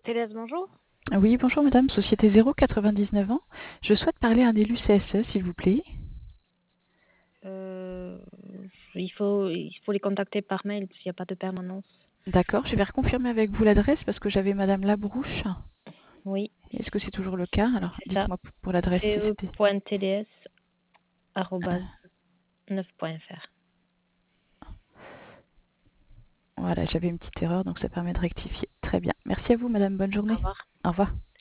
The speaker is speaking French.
Thérèse, bonjour. Oui, bonjour madame, Société 0, ans. Je souhaite parler à un élu CSE, s'il vous plaît. Euh, il faut les contacter par mail parce qu'il n'y a pas de permanence. D'accord, je vais reconfirmer avec vous l'adresse parce que j'avais madame Labrouche. Oui, Est-ce que c'est toujours le cas? Alors, c'est ça. dites-moi pour l'adresse si c'était... ce.tds@9.fr. Voilà, j'avais une petite erreur, donc ça permet de rectifier. Très bien. Merci à vous madame, bonne Au journée. revoir. Au revoir.